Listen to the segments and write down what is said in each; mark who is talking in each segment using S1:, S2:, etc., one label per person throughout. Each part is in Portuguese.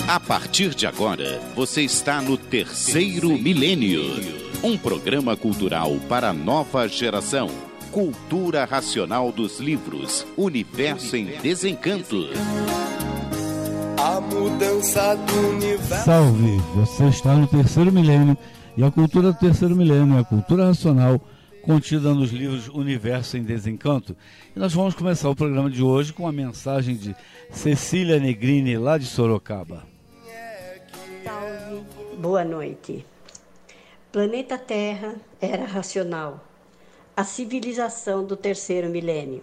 S1: A partir de agora, você está no Terceiro Milênio, um programa cultural para a nova geração. Cultura racional dos livros, Universo em Desencanto.
S2: A mudança do universo.
S3: Salve! Você está no Terceiro Milênio e a cultura do Terceiro Milênio é a cultura racional contida nos livros Universo em Desencanto. E nós vamos começar o programa de hoje com a mensagem de Cecília Negrini, lá de Sorocaba.
S4: Salve! Boa noite. Planeta Terra era racional. A civilização do Terceiro Milênio.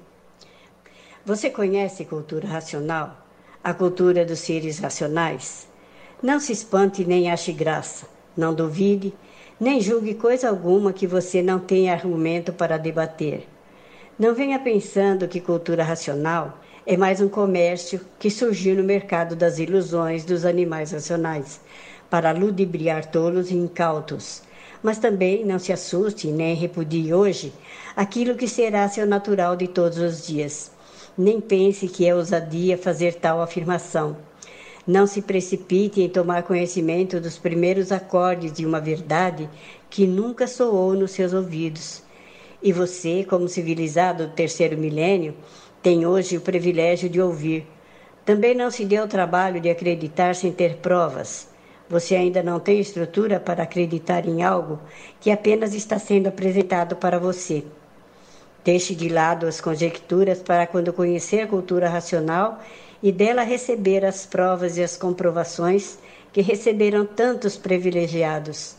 S4: Você conhece cultura racional? A cultura dos seres racionais? Não se espante nem ache graça. Não duvide, nem julgue coisa alguma que você não tenha argumento para debater. Não venha pensando que cultura racional é mais um comércio que surgiu no mercado das ilusões dos animais racionais, para ludibriar tolos e incautos. Mas também não se assuste nem repudie hoje aquilo que será seu natural de todos os dias. Nem pense que é ousadia fazer tal afirmação. Não se precipite em tomar conhecimento dos primeiros acordes de uma verdade que nunca soou nos seus ouvidos. E você, como civilizado do Terceiro Milênio, tem hoje o privilégio de ouvir. Também não se dê o trabalho de acreditar sem ter provas. Você ainda não tem estrutura para acreditar em algo que apenas está sendo apresentado para você. Deixe de lado as conjecturas para quando conhecer a cultura racional e dela receber as provas e as comprovações que receberam tantos privilegiados.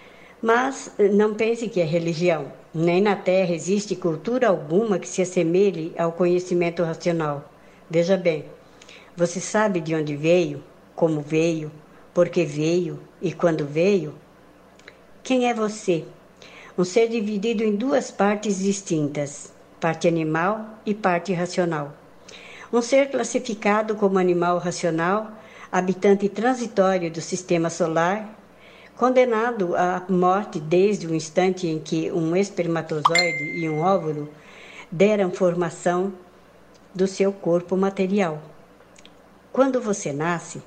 S4: Mas não pense que é religião. Nem na Terra existe cultura alguma que se assemelhe ao conhecimento racional. Veja bem, você sabe de onde veio, como veio, por que veio e quando veio? Quem é você? Um ser dividido em duas partes distintas, parte animal e parte racional. Um ser classificado como animal racional, habitante transitório do sistema solar, condenado à morte desde o instante em que um espermatozoide e um óvulo deram formação do seu corpo material. Quando você nasce,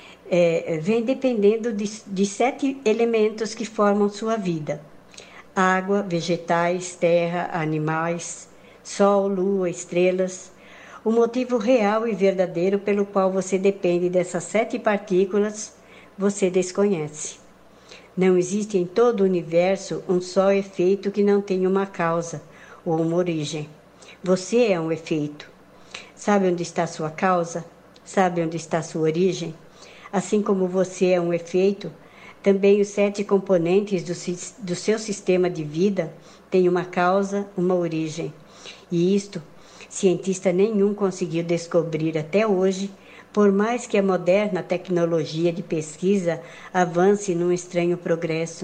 S4: vem dependendo de 7 elementos que formam sua vida: água, vegetais, terra, animais, sol, lua, estrelas. O motivo real e verdadeiro pelo qual você depende dessas 7 partículas, você desconhece. Não existe em todo o universo um só efeito que não tenha uma causa ou uma origem. Você é um efeito. Sabe onde está sua causa? Sabe onde está sua origem? Assim como você é um efeito, também os 7 componentes do seu sistema de vida têm uma causa, uma origem. E isto, cientista nenhum conseguiu descobrir até hoje, por mais que a moderna tecnologia de pesquisa avance num estranho progresso,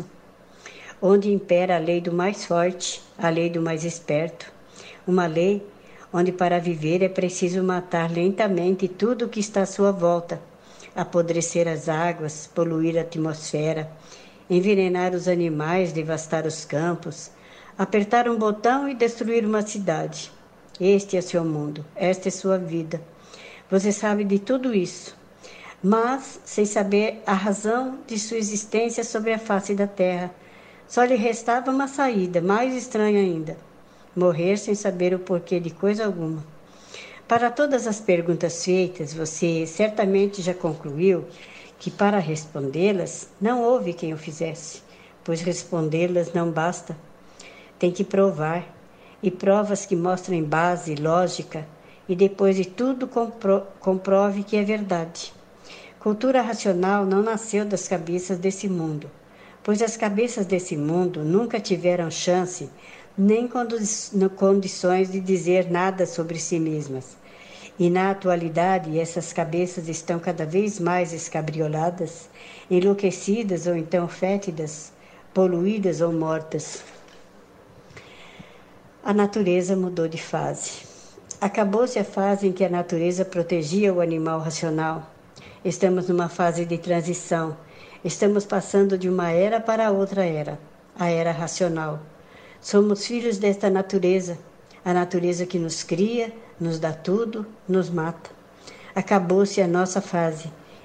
S4: onde impera a lei do mais forte, a lei do mais esperto. Uma lei onde para viver é preciso matar lentamente tudo o que está à sua volta, apodrecer as águas, poluir a atmosfera, envenenar os animais, devastar os campos, apertar um botão e destruir uma cidade. Este é seu mundo, esta é sua vida. Você sabe de tudo isso, mas sem saber a razão de sua existência sobre a face da terra. Só lhe restava uma saída, mais estranha ainda: morrer sem saber o porquê de coisa alguma. Para todas as perguntas feitas, você certamente já concluiu que para respondê-las não houve quem o fizesse, pois respondê-las não basta. Tem que provar, e provas que mostrem base, lógica, e depois de tudo comprove que é verdade. Cultura racional não nasceu das cabeças desse mundo, pois as cabeças desse mundo nunca tiveram chance nem condições de dizer nada sobre si mesmas. E na atualidade, essas cabeças estão cada vez mais escabrioladas, enlouquecidas ou então fétidas, poluídas ou mortas. A natureza mudou de fase. Acabou-se a fase em que a natureza protegia o animal racional. Estamos numa fase de transição. Estamos passando de uma era para outra era, a era racional. Somos filhos desta natureza, a natureza que nos cria, nos dá tudo, nos mata. Acabou-se a nossa fase.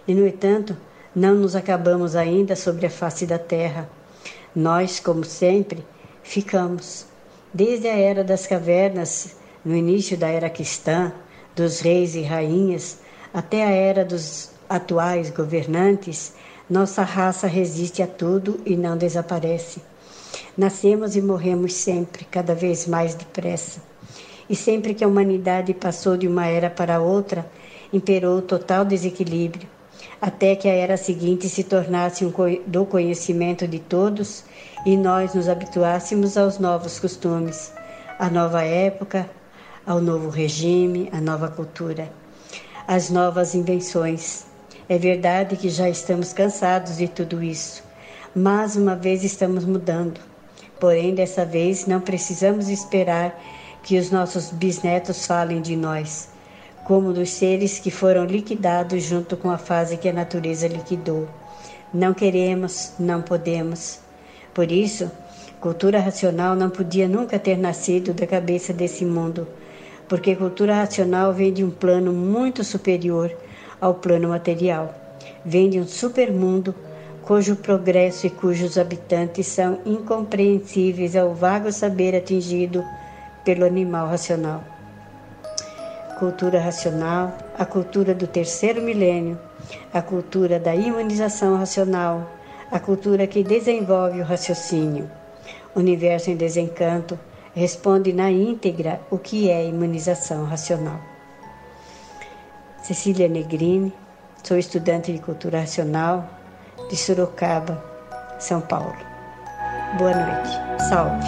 S4: E, no entanto, não nos acabamos ainda sobre a face da terra. Nós, como sempre, ficamos. Desde a era das cavernas, no início da era cristã, dos reis e rainhas, até a era dos atuais governantes, nossa raça resiste a tudo e não desaparece. Nascemos e morremos sempre, cada vez mais depressa. E sempre que a humanidade passou de uma era para outra, imperou o total desequilíbrio, até que a era seguinte se tornasse do conhecimento de todos e nós nos habituássemos aos novos costumes, à nova época, ao novo regime, à nova cultura, às novas invenções. É verdade que já estamos cansados de tudo isso, mas uma vez estamos mudando. Porém, dessa vez não precisamos esperar que os nossos bisnetos falem de nós, como dos seres que foram liquidados junto com a fase que a natureza liquidou. Não queremos, não podemos. Por isso, cultura racional não podia nunca ter nascido da cabeça desse mundo, porque cultura racional vem de um plano muito superior ao plano material. Vem de um supermundo cujo progresso e cujos habitantes são incompreensíveis ao vago saber atingido pelo animal racional. Cultura racional, a cultura do terceiro milênio, a cultura da imunização racional, a cultura que desenvolve o raciocínio. Universo em Desencanto responde na íntegra o que é imunização racional. Cecília Negrini, sou estudante de cultura racional de Sorocaba, São Paulo. Boa noite. Salve.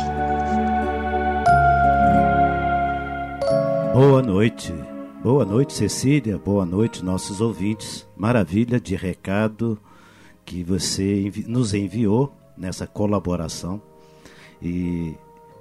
S5: Boa noite. Boa noite, Cecília. Boa noite, nossos ouvintes. Maravilha de recado que você nos enviou nessa colaboração. E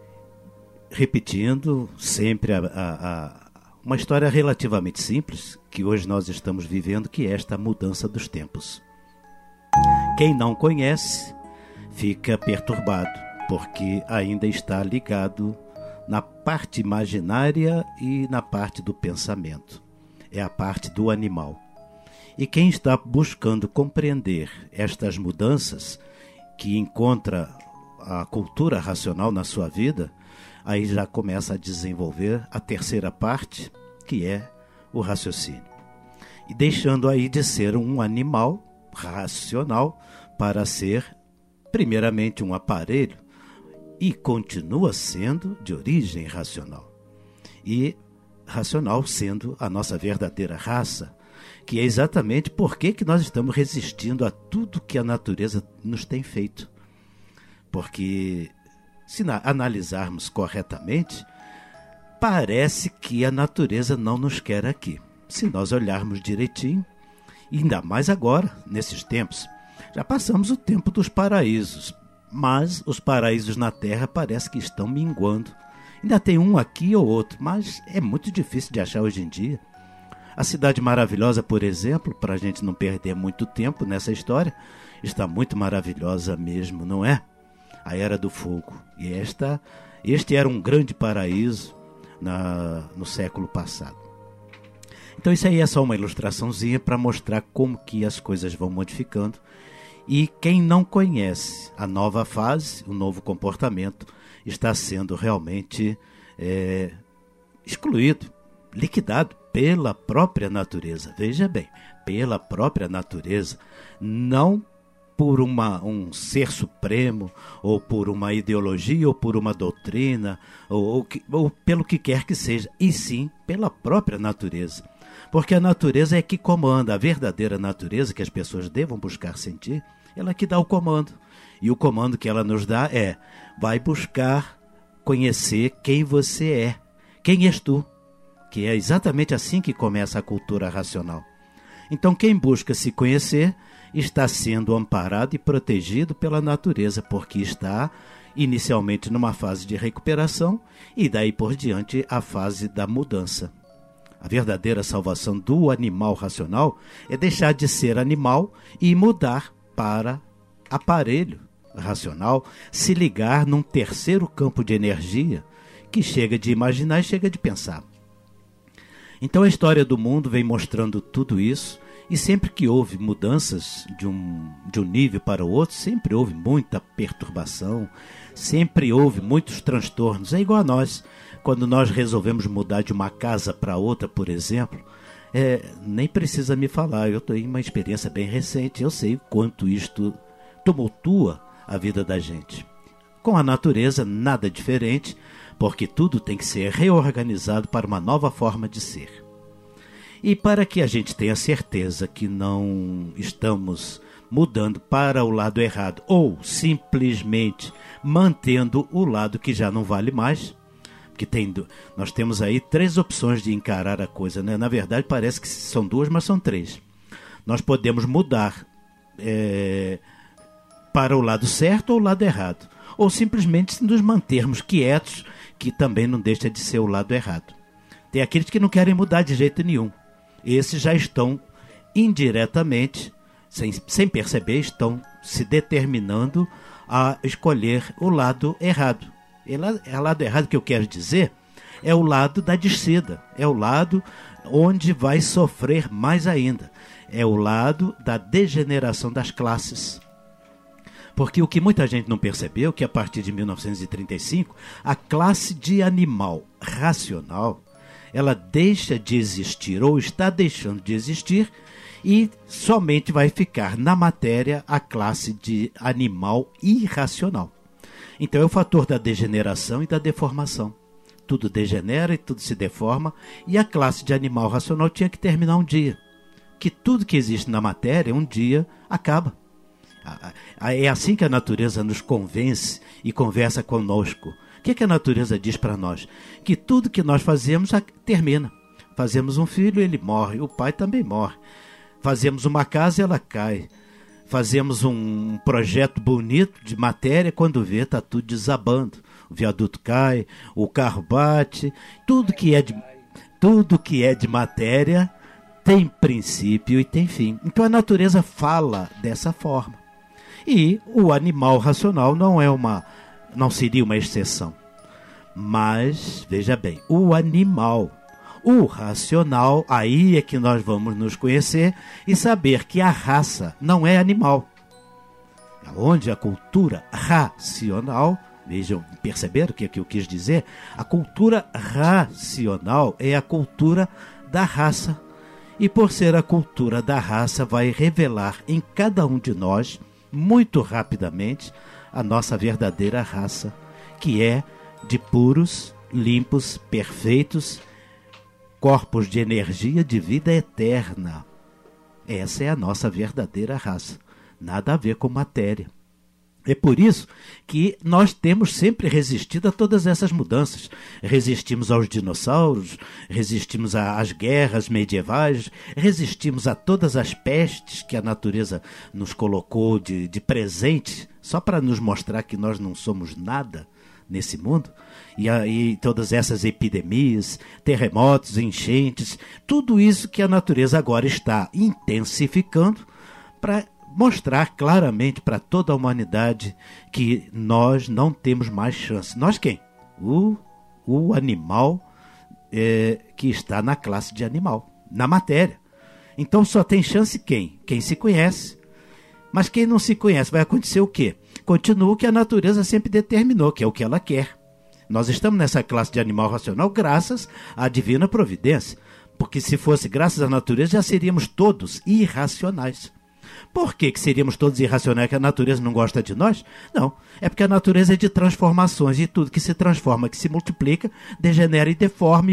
S5: repetindo sempre uma história relativamente simples que hoje nós estamos vivendo, que é esta mudança dos tempos. Quem não conhece fica perturbado, porque ainda está ligado na parte imaginária e na parte do pensamento. É a parte do animal. E quem está buscando compreender estas mudanças, que encontra a cultura racional na sua vida, aí já começa a desenvolver a terceira parte, que é o raciocínio. E deixando aí de ser um animal racional para ser, primeiramente, um aparelho, e continua sendo de origem racional. E racional sendo a nossa verdadeira raça, que é exatamente por que nós estamos resistindo a tudo que a natureza nos tem feito. Porque, se analisarmos corretamente, parece que a natureza não nos quer aqui. Se nós olharmos direitinho, ainda mais agora, nesses tempos, já passamos o tempo dos paraísos, mas os paraísos na Terra parece que estão minguando. Ainda tem um aqui ou outro, mas é muito difícil de achar hoje em dia. A Cidade Maravilhosa, por exemplo, para a gente não perder muito tempo nessa história, está muito maravilhosa mesmo, não é? A Era do Fogo. E este era um grande paraíso no século passado. Então isso aí é só uma ilustraçãozinha para mostrar como que as coisas vão modificando. E quem não conhece a nova fase, o novo comportamento, está sendo realmente excluído, liquidado pela própria natureza. Veja bem, pela própria natureza, não por um ser supremo, ou por uma ideologia, ou por uma doutrina, ou pelo que quer que seja, e sim pela própria natureza. Porque a natureza é que comanda, a verdadeira natureza que as pessoas devam buscar sentir, ela que dá o comando. E o comando que ela nos dá é: vai buscar conhecer quem você é, quem és tu, que é exatamente assim que começa a cultura racional. Então quem busca se conhecer está sendo amparado e protegido pela natureza, porque está inicialmente numa fase de recuperação e daí por diante a fase da mudança. A verdadeira salvação do animal racional é deixar de ser animal e mudar para aparelho racional, se ligar num terceiro campo de energia que chega de imaginar e chega de pensar. Então a história do mundo vem mostrando tudo isso, E sempre que houve mudanças de um nível para o outro, sempre houve muita perturbação, sempre houve muitos transtornos. É igual a nós, quando nós resolvemos mudar de uma casa para outra, por exemplo, nem precisa me falar, eu tenho uma experiência bem recente, eu sei o quanto isto tumultua a vida da gente. Com a natureza, nada diferente, porque tudo tem que ser reorganizado para uma nova forma de ser. E para que a gente tenha certeza que não estamos mudando para o lado errado ou simplesmente mantendo o lado que já não vale mais, porque nós temos aí 3 opções de encarar a coisa, né? Na verdade parece que são 2, mas são 3. Nós podemos mudar para o lado certo ou o lado errado, ou simplesmente nos mantermos quietos, que também não deixa de ser o lado errado. Tem aqueles que não querem mudar de jeito nenhum. Esses já estão indiretamente, sem perceber, estão se determinando a escolher o lado errado. O lado errado que eu quero dizer é o lado da descida, é o lado onde vai sofrer mais ainda, é o lado da degeneração das classes. Porque o que muita gente não percebeu, que a partir de 1935, a classe de animal racional, ela deixa de existir ou está deixando de existir e somente vai ficar na matéria a classe de animal irracional. Então é o fator da degeneração e da deformação. Tudo degenera e tudo se deforma, e a classe de animal racional tinha que terminar um dia. Que tudo que existe na matéria um dia acaba. É assim que a natureza nos convence e conversa conosco. O que a natureza diz para nós? Que tudo que nós fazemos termina. Fazemos um filho, ele morre. O pai também morre. Fazemos uma casa, ela cai. Fazemos um projeto bonito de matéria, quando vê, está tudo desabando. O viaduto cai, o carro bate. Tudo que é de matéria tem princípio e tem fim. Então a natureza fala dessa forma. E o animal racional não seria uma exceção. Mas, veja bem, o animal, o racional, aí é que nós vamos nos conhecer e saber que a raça não é animal. Onde a cultura racional, vejam, perceberam o que eu quis dizer? A cultura racional é a cultura da raça. E por ser a cultura da raça, vai revelar em cada um de nós, muito rapidamente, a nossa verdadeira raça, que é de puros, limpos, perfeitos, corpos de energia de vida eterna. Essa é a nossa verdadeira raça. Nada a ver com matéria. É por isso que nós temos sempre resistido a todas essas mudanças. Resistimos aos dinossauros, resistimos às guerras medievais, resistimos a todas as pestes que a natureza nos colocou de presente, só para nos mostrar que nós não somos nada nesse mundo. E todas essas epidemias, terremotos, enchentes, tudo isso que a natureza agora está intensificando para mostrar claramente para toda a humanidade que nós não temos mais chance. Nós quem? O animal que está na classe de animal, na matéria. Então só tem chance quem? Quem se conhece. Mas quem não se conhece, vai acontecer o quê? Continua o que a natureza sempre determinou, que é o que ela quer. Nós estamos nessa classe de animal racional graças à divina providência. Porque se fosse graças à natureza, já seríamos todos irracionais. Por que seríamos todos irracionais, que a natureza não gosta de nós? Não, é porque a natureza é de transformações e tudo que se transforma, que se multiplica, degenera e deforma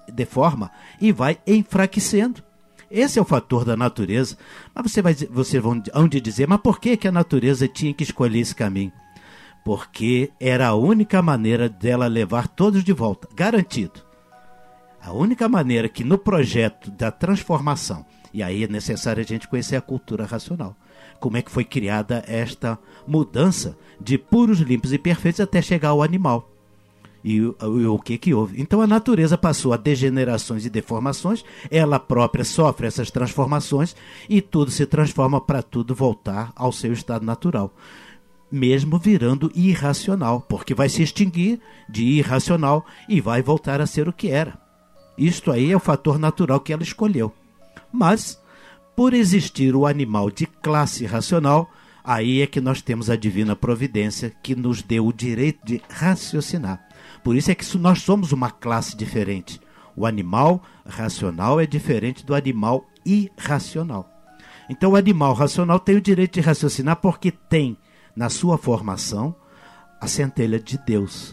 S5: e vai enfraquecendo. Esse é o fator da natureza. Mas vocês vão dizer, mas por que a natureza tinha que escolher esse caminho? Porque era a única maneira dela levar todos de volta, garantido. A única maneira que no projeto da transformação, e aí é necessário a gente conhecer a cultura racional. Como é que foi criada esta mudança de puros, limpos e perfeitos até chegar ao animal. E o que houve? Então a natureza passou a degenerações e deformações, ela própria sofre essas transformações e tudo se transforma para tudo voltar ao seu estado natural. Mesmo virando irracional, porque vai se extinguir de irracional e vai voltar a ser o que era. Isto aí é o fator natural que ela escolheu. Mas, por existir o animal de classe racional, aí é que nós temos a divina providência que nos deu o direito de raciocinar. Por isso é que nós somos uma classe diferente. O animal racional é diferente do animal irracional. Então o animal racional tem o direito de raciocinar porque tem na sua formação a centelha de Deus.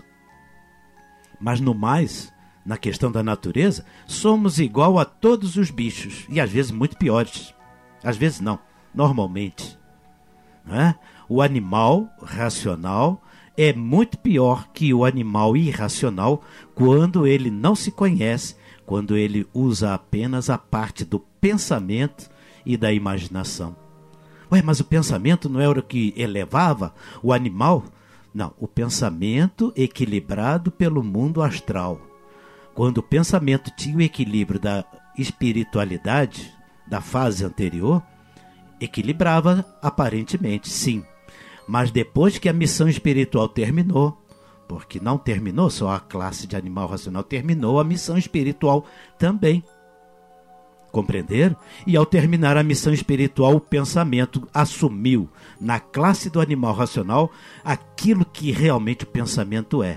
S5: Mas no mais, na questão da natureza, somos igual a todos os bichos, e às vezes muito piores. Às vezes não, normalmente. Não é? O animal racional é muito pior que o animal irracional quando ele não se conhece, quando ele usa apenas a parte do pensamento e da imaginação. Ué, mas o pensamento não era o que elevava o animal? Não, o pensamento equilibrado pelo mundo astral. Quando o pensamento tinha o equilíbrio da espiritualidade, da fase anterior, equilibrava aparentemente, sim. Mas depois que a missão espiritual terminou, porque não terminou só a classe de animal racional, terminou a missão espiritual também. Compreenderam? E ao terminar a missão espiritual, o pensamento assumiu na classe do animal racional aquilo que realmente o pensamento é.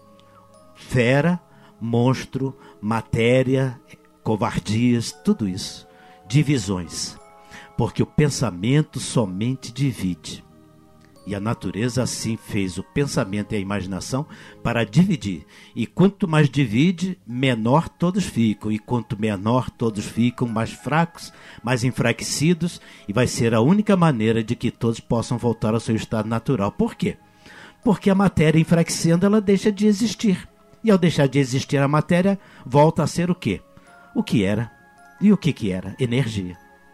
S5: Fera, monstro, matéria, covardias, tudo isso. Divisões. Porque o pensamento somente divide. E a natureza assim fez o pensamento e a imaginação para dividir. E quanto mais divide, menor todos ficam. E quanto menor todos ficam, mais fracos, mais enfraquecidos. E vai ser a única maneira de que todos possam voltar ao seu estado natural. Por quê? Porque a matéria enfraquecendo, ela deixa de existir. E ao deixar de existir a matéria, volta a ser o quê? O que era. E o que era? Energia.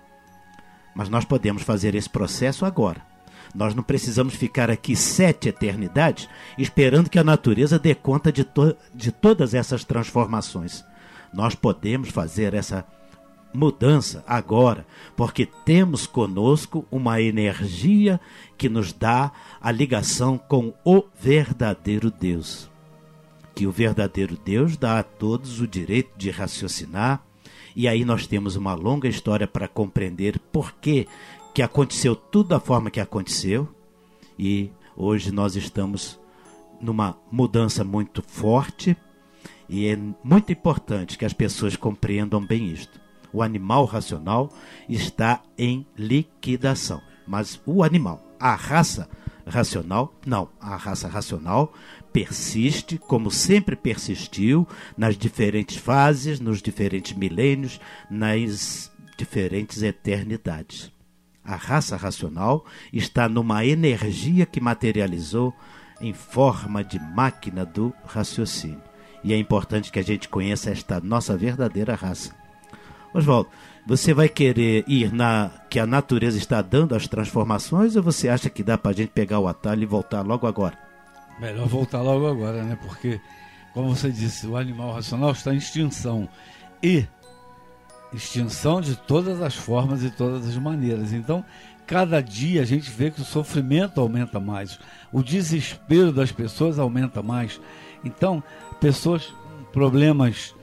S5: Mas nós podemos fazer esse processo agora. Nós não precisamos ficar aqui 7 eternidades esperando que a natureza dê conta de todas essas transformações. Nós podemos fazer essa mudança agora, porque temos conosco uma energia que nos dá a ligação com o verdadeiro Deus. Que o verdadeiro Deus dá a todos o direito de raciocinar, e aí nós temos uma longa história para compreender por que aconteceu tudo da forma que aconteceu, e hoje nós estamos numa mudança muito forte, e é muito importante que as pessoas compreendam bem isto. O animal racional está em liquidação, mas o animal, a raça racional, não, a raça racional persiste como sempre persistiu nas diferentes fases, nos diferentes milênios, nas diferentes eternidades. A raça racional está numa energia que materializou em forma de máquina do raciocínio. E é importante que a gente conheça esta nossa verdadeira raça. Oswaldo, você vai querer ir na que a natureza está dando as transformações, ou você acha que dá para a gente pegar o atalho e voltar logo agora?
S3: Melhor voltar logo agora, né? Porque, como você disse, o animal racional está em extinção. E extinção de todas as formas e todas as maneiras. Então, cada dia a gente vê que o sofrimento aumenta mais, o desespero das pessoas aumenta mais. Então, pessoas com problemas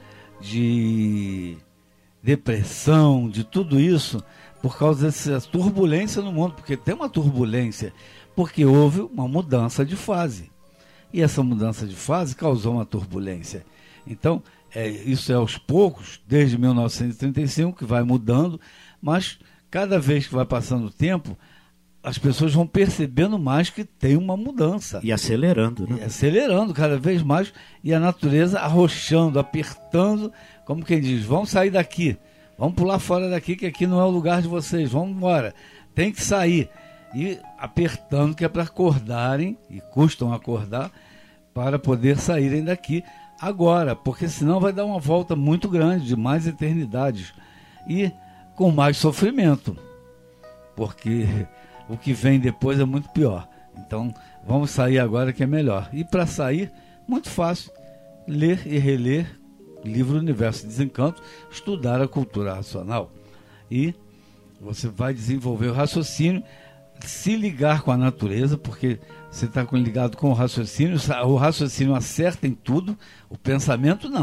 S3: de depressão, de tudo isso, por causa dessa turbulência no mundo, porque tem uma turbulência, porque houve uma mudança de fase. E essa mudança de fase causou uma turbulência. Então, isso é aos poucos, desde 1935, que vai mudando, mas cada vez que vai passando o tempo, as pessoas vão percebendo mais que tem uma mudança.
S5: E acelerando, né?
S3: E acelerando cada vez mais, e a natureza arrochando, apertando, como quem diz, vamos sair daqui, vamos pular fora daqui, que aqui não é o lugar de vocês, vamos embora, tem que sair. E apertando, que é para acordarem, e custam acordar, para poder saírem daqui agora, porque senão vai dar uma volta muito grande, de mais eternidades, e com mais sofrimento, porque o que vem depois é muito pior. Então vamos sair agora, que é melhor. E para sair, muito fácil, ler e reler livro Universo Desencanto, estudar a cultura racional, e você vai desenvolver o raciocínio, se ligar com a natureza, porque você está ligado com o raciocínio acerta em tudo, o pensamento não.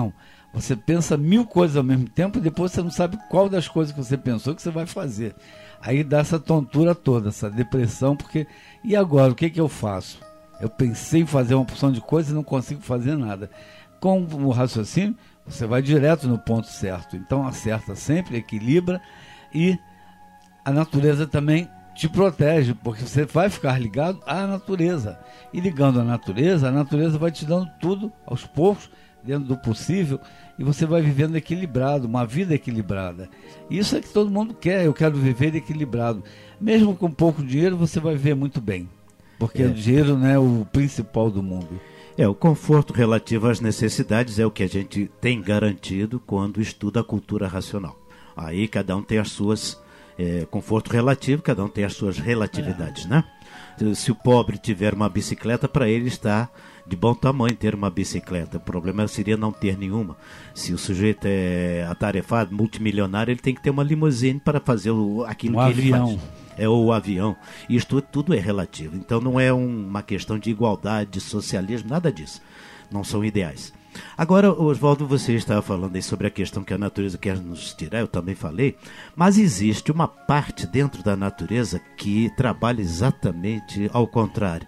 S3: Você pensa 1000 coisas ao mesmo tempo e depois você não sabe qual das coisas que você pensou que você vai fazer. Aí dá essa tontura toda, essa depressão, porque e agora, o que eu faço? Eu pensei em fazer uma porção de coisas e não consigo fazer nada. Com o raciocínio, você vai direto no ponto certo. Então acerta sempre, equilibra, e a natureza também te protege, porque você vai ficar ligado à natureza. E ligando à natureza, a natureza vai te dando tudo aos poucos, dentro do possível, e você vai vivendo equilibrado, uma vida equilibrada. Isso é que todo mundo quer. Eu quero viver equilibrado. Mesmo com pouco dinheiro, você vai viver muito bem, porque o dinheiro não é o principal do mundo.
S5: O conforto relativo às necessidades é o que a gente tem garantido quando estuda a cultura racional. Aí cada um tem as suas, conforto relativo, cada um tem as suas relatividades, né? Se o pobre tiver uma bicicleta, para ele está de bom tamanho ter uma bicicleta. O problema seria não ter nenhuma. Se o sujeito é atarefado, multimilionário, ele tem que ter uma limusine para fazer aquilo que ele faz. O avião. Isto tudo é relativo. Então não é uma questão de igualdade, de socialismo, nada disso. Não são ideais. Agora, Oswaldo, você estava falando aí sobre a questão que a natureza quer nos tirar, eu também falei, mas existe uma parte dentro da natureza que trabalha exatamente ao contrário.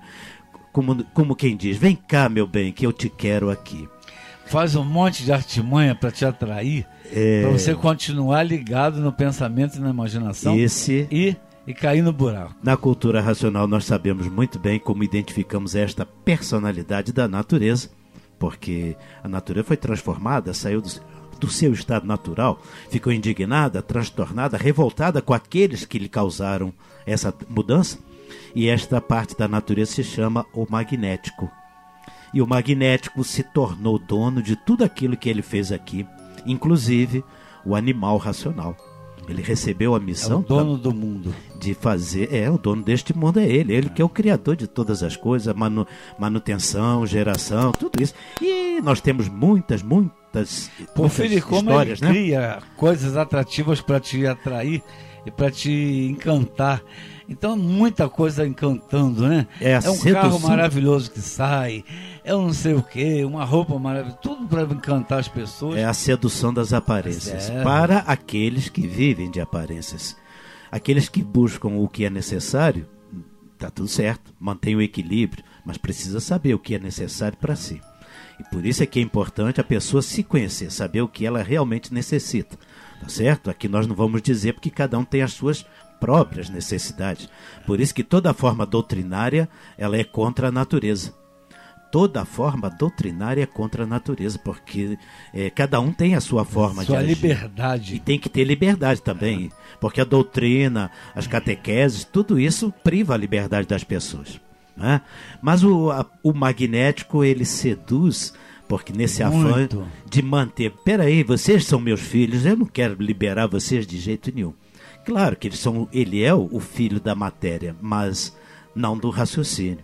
S5: Como quem diz, vem cá, meu bem, que eu te quero aqui.
S3: Faz um monte de artimanha para te atrair, para você continuar ligado no pensamento e na imaginação e cair no buraco.
S5: Na cultura racional nós sabemos muito bem como identificamos esta personalidade da natureza, porque a natureza foi transformada, saiu do seu estado natural, ficou indignada, transtornada, revoltada com aqueles que lhe causaram essa mudança, e esta parte da natureza se chama o magnético. E o magnético se tornou dono de tudo aquilo que ele fez aqui, inclusive o animal racional. Ele recebeu a missão...
S3: É o dono do mundo.
S5: De fazer... o dono deste mundo é ele. Ele que é o criador de todas as coisas, manutenção, geração, tudo isso. E nós temos muitas
S3: Porfírio, como
S5: histórias,
S3: ele cria coisas atrativas para te atrair e para te encantar. Então, muita coisa encantando, né? É um carro maravilhoso que sai, eu não sei o que, uma roupa maravilhosa, tudo para encantar as pessoas. É
S5: a sedução das aparências, para aqueles que vivem de aparências. Aqueles que buscam o que é necessário, tá tudo certo, mantém o equilíbrio, mas precisa saber o que é necessário para si. E por isso é que é importante a pessoa se conhecer, saber o que ela realmente necessita, tá certo? Aqui nós não vamos dizer porque cada um tem as suas próprias necessidades. Por isso que toda forma doutrinária, ela é contra a natureza. Toda forma doutrinária é contra a natureza, porque cada um tem a sua forma de agir.
S3: Sua liberdade.
S5: E tem que ter liberdade também, porque a doutrina, as catequeses, tudo isso priva a liberdade das pessoas, né? Mas o magnético, ele seduz, porque nesse afã de manter, peraí, vocês são meus filhos, eu não quero liberar vocês de jeito nenhum. Claro que ele é o filho da matéria, mas não do raciocínio.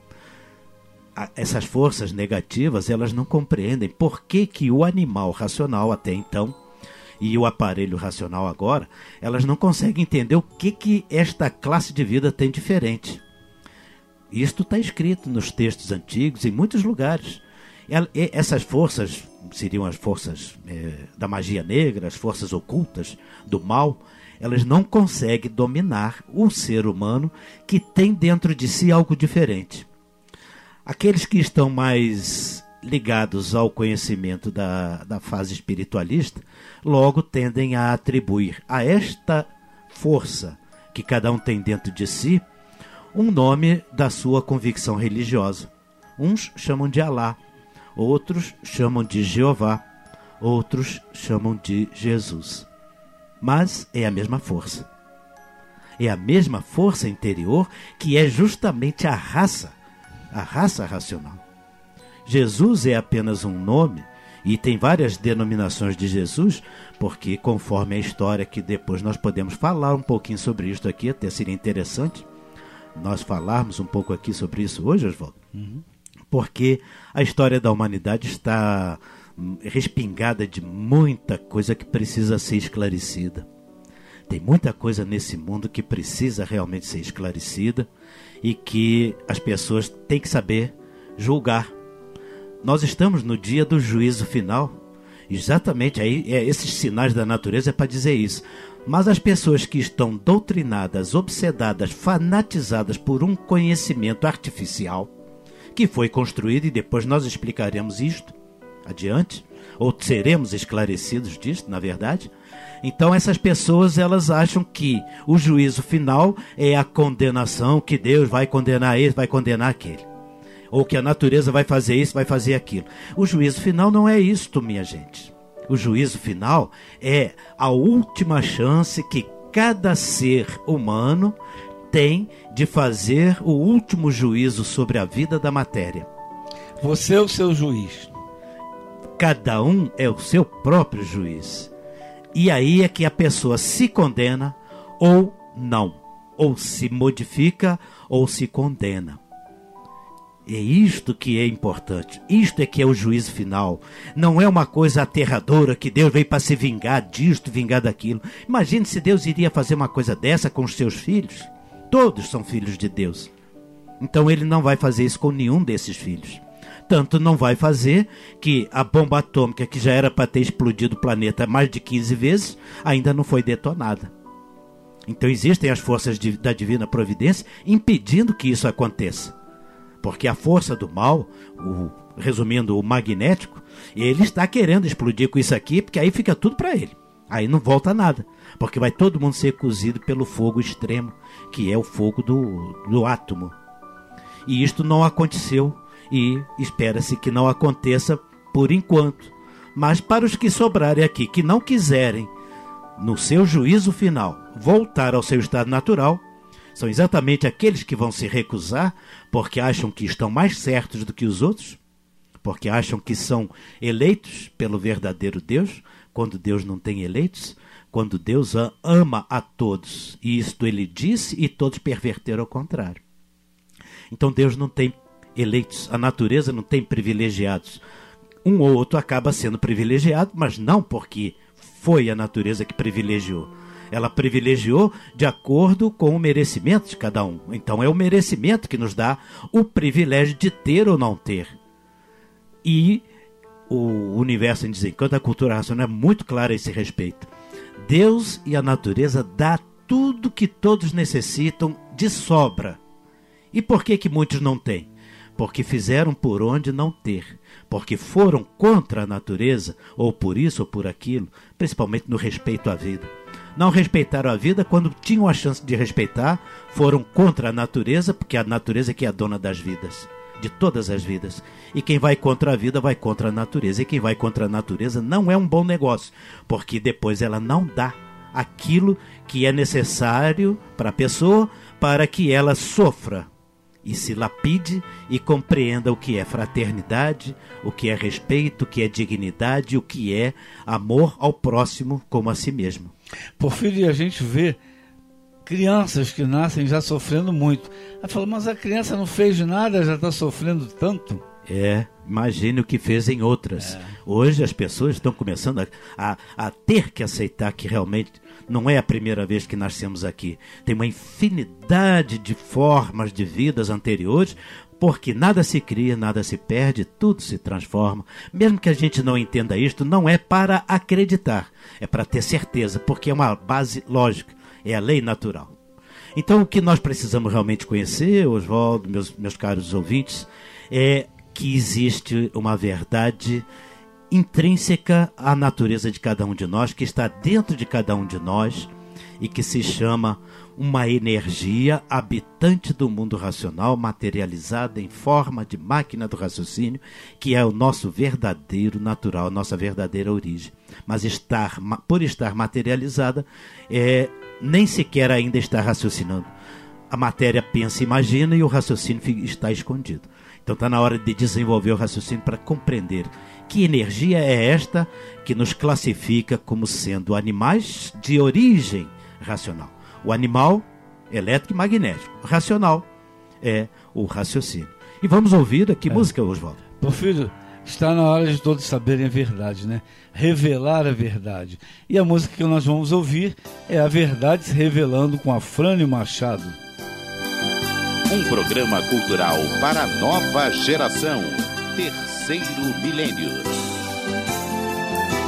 S5: Essas forças negativas, elas não compreendem por que o animal racional até então e o aparelho racional agora, elas não conseguem entender o que esta classe de vida tem diferente. Isto está escrito nos textos antigos, em muitos lugares. Essas forças seriam as forças da magia negra, as forças ocultas do mal. Elas não conseguem dominar o ser humano que tem dentro de si algo diferente. Aqueles que estão mais ligados ao conhecimento da fase espiritualista, logo tendem a atribuir a esta força que cada um tem dentro de si um nome da sua convicção religiosa. Uns chamam de Alá, outros chamam de Jeová, outros chamam de Jesus. Mas é a mesma força. É a mesma força interior que é justamente a raça racional. Jesus é apenas um nome, e tem várias denominações de Jesus, porque conforme a história, que depois nós podemos falar um pouquinho sobre isso aqui, até seria interessante nós falarmos um pouco aqui sobre isso hoje, Oswaldo, porque a história da humanidade está respingada de muita coisa que precisa ser esclarecida. Tem muita coisa nesse mundo que precisa realmente ser esclarecida e que as pessoas têm que saber julgar. Nós estamos no dia do juízo final Exatamente, aí esses sinais da natureza é para dizer isso. Mas as pessoas que estão doutrinadas, obsedadas, fanatizadas por um conhecimento artificial que foi construído, e depois nós explicaremos isto adiante, ou seremos esclarecidos disto, na verdade. Então essas pessoas, elas acham que o juízo final é a condenação, que Deus vai condenar esse, vai condenar aquele, ou que a natureza vai fazer isso, vai fazer aquilo. O juízo final não é isto, minha gente. O juízo final é a última chance que cada ser humano tem de fazer o último juízo sobre a vida da matéria.
S3: Você é o seu juiz.
S5: Cada um é o seu próprio juiz. E aí é que a pessoa se condena ou não, ou se modifica ou se condena. É isto que é importante, isto é que é o juízo final. Não é uma coisa aterradora que Deus veio para se vingar disto, vingar daquilo. Imagine se Deus iria fazer uma coisa dessa com os seus filhos. Todos são filhos de Deus. Então ele não vai fazer isso com nenhum desses filhos. Tanto não vai fazer que a bomba atômica, que já era para ter explodido o planeta mais de 15 vezes, ainda não foi detonada. Então existem as forças da divina providência impedindo que isso aconteça. Porque a força do mal, resumindo, o magnético, ele está querendo explodir com isso aqui, porque aí fica tudo para ele. Aí não volta nada, porque vai todo mundo ser cozido pelo fogo extremo, que é o fogo do átomo. E isto não aconteceu, e espera-se que não aconteça por enquanto. Mas para os que sobrarem aqui, que não quiserem, no seu juízo final, voltar ao seu estado natural, são exatamente aqueles que vão se recusar porque acham que estão mais certos do que os outros, porque acham que são eleitos pelo verdadeiro Deus, quando Deus não tem eleitos, quando Deus ama a todos. E isto ele disse, e todos perverteram ao contrário. Então Deus não tem eleitos, a natureza não tem privilegiados. Um ou outro acaba sendo privilegiado, mas não porque foi a natureza que privilegiou. Ela privilegiou de acordo com o merecimento de cada um. Então é o merecimento que nos dá o privilégio de ter ou não ter. E o universo em desencanto, a cultura racional é muito clara a esse respeito. Deus e a natureza dá tudo que todos necessitam de sobra. E por que muitos não têm? Porque fizeram por onde não ter. Porque foram contra a natureza, ou por isso ou por aquilo, principalmente no respeito à vida. Não respeitaram a vida quando tinham a chance de respeitar, foram contra a natureza, porque a natureza é que é a dona das vidas, de todas as vidas. E quem vai contra a vida vai contra a natureza. E quem vai contra a natureza não é um bom negócio, porque depois ela não dá aquilo que é necessário para a pessoa para que ela sofra e se lapide e compreenda o que é fraternidade, o que é respeito, o que é dignidade, o que é amor ao próximo como a si mesmo.
S3: Porfírio, a gente vê crianças que nascem já sofrendo muito. Aí fala, mas a criança não fez nada, já está sofrendo tanto?
S5: Imagine o que fez em outras. Hoje as pessoas estão começando a ter que aceitar que realmente não é a primeira vez que nascemos aqui. Tem uma infinidade de formas de vidas anteriores, porque nada se cria, nada se perde, tudo se transforma. Mesmo que a gente não entenda isto, não é para acreditar, é para ter certeza, porque é uma base lógica, é a lei natural. Então o que nós precisamos realmente conhecer, Oswaldo, meus caros ouvintes, é que existe uma verdade intrínseca à natureza de cada um de nós, que está dentro de cada um de nós e que se chama uma energia habitante do mundo racional, materializada em forma de máquina do raciocínio, que é o nosso verdadeiro natural, a nossa verdadeira origem. Mas por estar materializada, nem sequer ainda está raciocinando. A matéria pensa e imagina e o raciocínio está escondido. Então está na hora de desenvolver o raciocínio para compreender que energia é esta que nos classifica como sendo animais de origem racional. O animal elétrico e magnético. O racional é o raciocínio. E vamos ouvir aqui música, Oswaldo.
S3: Porfírio, está na hora de todos saberem a verdade, né? Revelar a verdade. E a música que nós vamos ouvir é A Verdade se Revelando, com Afrânio Machado.
S1: Um programa cultural para a nova geração. Terceiro Milênio.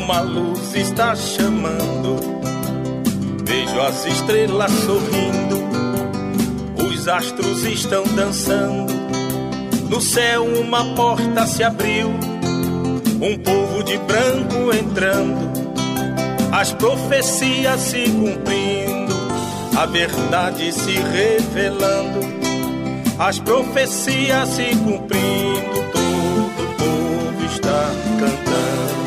S6: uma luz está chamando. Vejo as estrelas sorrindo, os astros estão dançando. No céu uma porta se abriu, um povo de branco entrando, as profecias se cumprindo, a verdade se revelando, as profecias se cumprindo, todo o povo está cantando.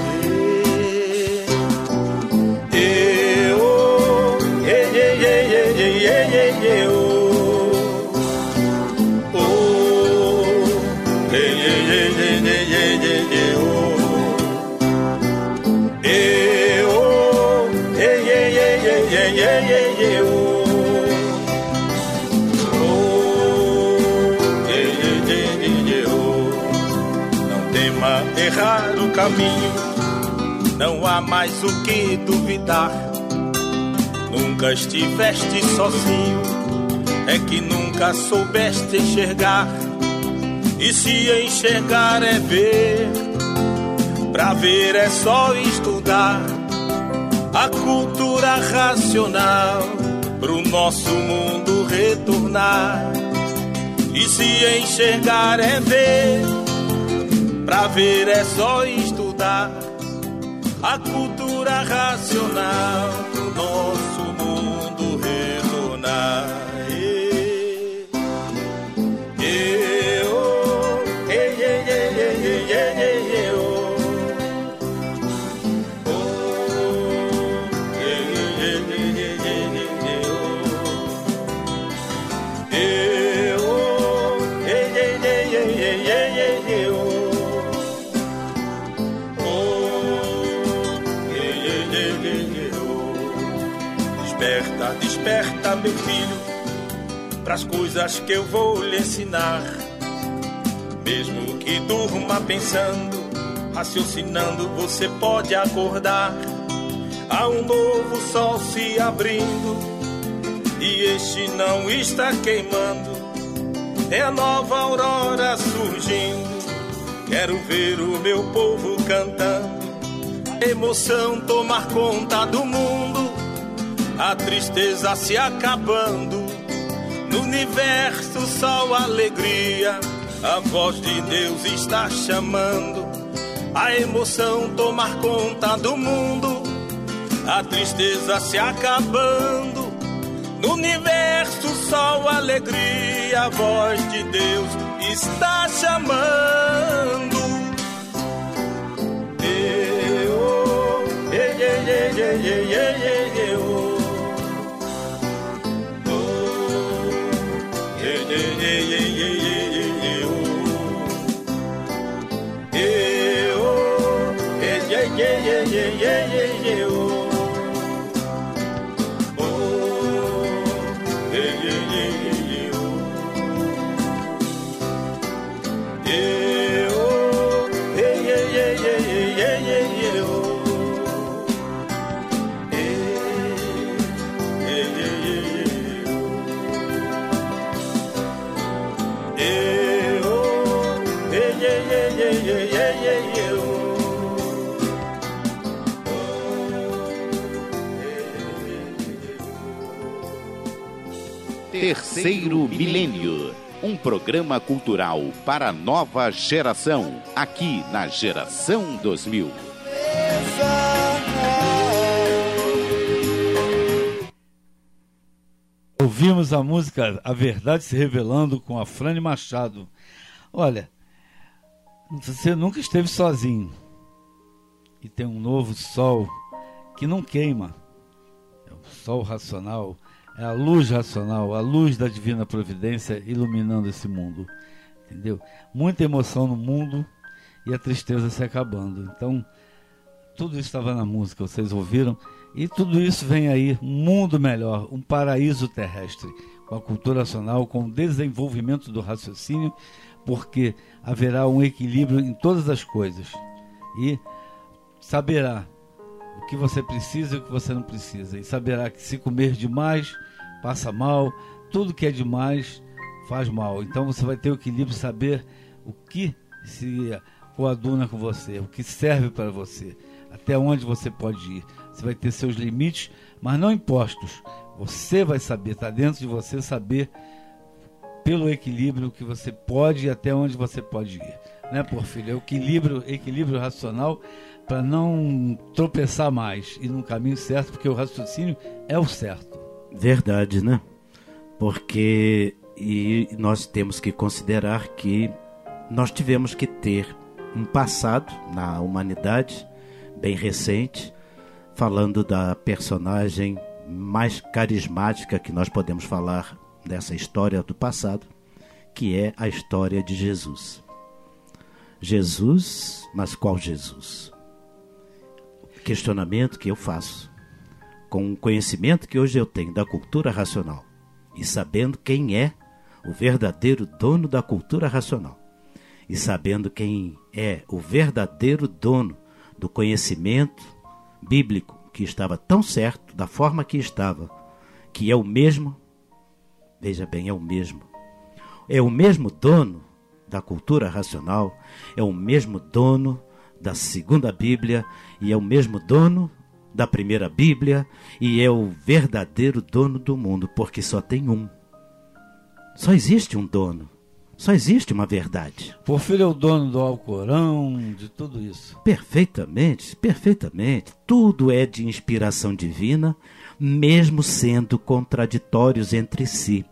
S6: Não tema errar o caminho, não há mais o que duvidar. Nunca estiveste sozinho, é que nunca soubeste enxergar. E se enxergar é ver, pra ver é só estudar a cultura racional, pro nosso mundo retornar. E se enxergar é ver, pra ver é só estudar a cultura racional, pro nosso mundo retornar. Desperta, desperta, meu filho, pras coisas que eu vou lhe ensinar. Mesmo que durma pensando, raciocinando, você pode acordar. Há um novo sol se abrindo, e este não está queimando. É a nova aurora surgindo, quero ver o meu povo cantando. A emoção tomar conta do mundo, a tristeza se acabando. No universo sol, alegria, a voz de Deus está chamando. A emoção tomar conta do mundo, a tristeza se acabando. No universo sol, alegria, a voz de Deus está chamando.
S1: Terceiro Milênio, um programa cultural para a nova geração, aqui na Geração 2000.
S3: Ouvimos a música A Verdade Se Revelando com a Frane Machado. Olha, você nunca esteve sozinho. E tem um novo sol que não queima. É o sol racional, é a luz racional, a luz da divina providência iluminando esse mundo. Entendeu? Muita emoção no mundo e a tristeza se acabando. Então, tudo isso estava na música, vocês ouviram? E tudo isso vem aí, um mundo melhor, um paraíso terrestre, com a cultura racional, com o desenvolvimento do raciocínio, porque haverá um equilíbrio em todas as coisas. E saberá o que você precisa e o que você não precisa. E saberá que se comer demais, passa mal, tudo que é demais faz mal. Então você vai ter o equilíbrio, saber o que se coaduna com você, o que serve para você. até onde você pode ir. Você vai ter seus limites, mas não impostos. Você vai saber, está dentro de você saber pelo equilíbrio que você pode e até onde você pode ir. Né, Porfírio? É equilíbrio racional para não tropeçar mais e no caminho certo, porque o raciocínio é o certo.
S5: Verdade, né? Porque nós temos que considerar que nós tivemos que ter um passado na humanidade bem recente, falando da personagem mais carismática que nós podemos falar dessa história do passado, que é a história de Jesus. Jesus, mas qual Jesus? Questionamento que eu faço, com o conhecimento que hoje eu tenho da cultura racional e sabendo quem é o verdadeiro dono da cultura racional e sabendo quem é o verdadeiro dono do conhecimento bíblico, que estava tão certo, da forma que estava, que é o mesmo, veja bem, é o mesmo dono da cultura racional, é o mesmo dono da segunda Bíblia, e é o mesmo dono da primeira Bíblia, e é o verdadeiro dono do mundo, porque só tem um. Só existe um dono. Só existe uma verdade.
S3: Porfírio é o dono do Alcorão, de tudo isso.
S5: Perfeitamente, perfeitamente. Tudo é de inspiração divina, mesmo sendo contraditórios entre si.